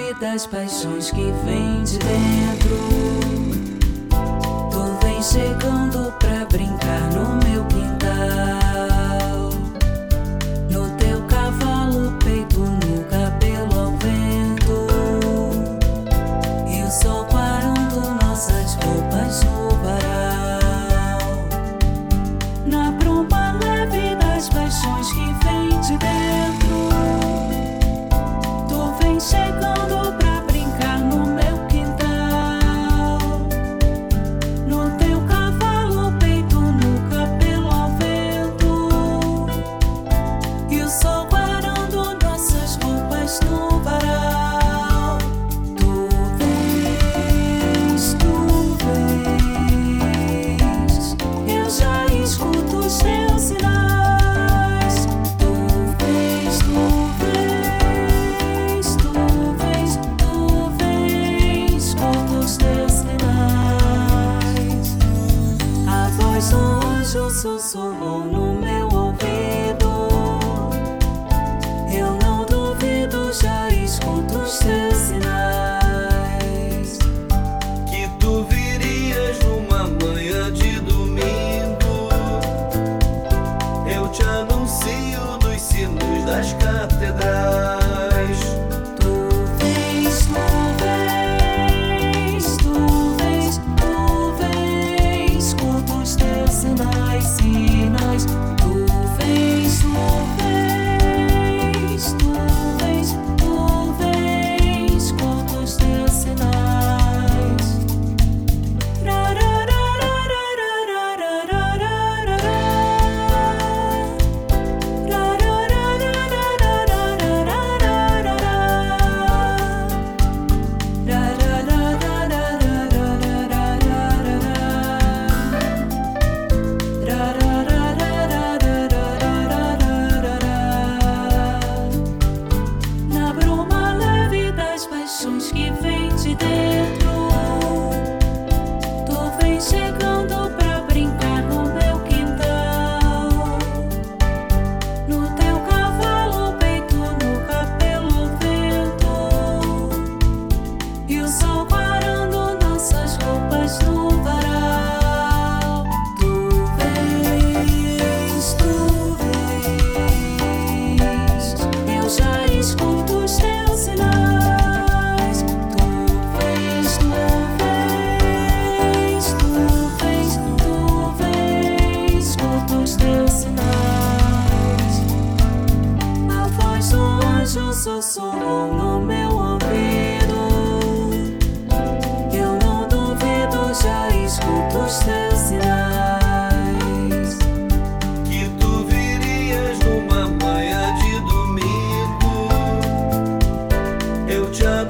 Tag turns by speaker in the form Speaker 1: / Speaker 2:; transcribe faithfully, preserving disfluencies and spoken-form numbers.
Speaker 1: leve das paixões que vem de dentro. Tu vem chegando pra brincar no meu quintal, no teu cavalo, peito no cabelo ao vento, e o sol quarando nossas roupas no varal. Na bruma leve das paixões que vem de dentro, tu vem chegando pra brincar no meu quintal, no teu cavalo, peito no cabelo ao vento, e o sol guarando nossas roupas no varal. Tu vens, tu vens, eu já escuto os teus sinais. Tu vens, tu vens, tu vens, tu vens, escuto os teus sinais. A voz do anjo sussurrou no meu ouvido, eu não duvido, já escuto os teus sinais.
Speaker 2: Que tu virias numa manhã de domingo, eu te anuncio dos sinos das catedrais.
Speaker 1: Tu vens, tu vens, tu vens, tu vens, escuto os teus sinais, sinais. Tu vens, tu vens, tu vens, tu vens, escuto os teus sinais. Na bruma leve das paixões que vem de dentro, tu vem chegando pra brincar no meu quintal, no teu cavalo, peito no cabelo ao vento, e o sol parando nossas roupas no varal. Tu vens, tu vens, eu já escuto os teus sinais. Tu vens, tu vens, tu vens, tu vens, escuto os teus sinais. A voz do anjo sussurrou no meu ouvido, eu não duvido, já escuto os teus sinais.
Speaker 2: Que tu virias numa manhã de domingo, eu te anuncio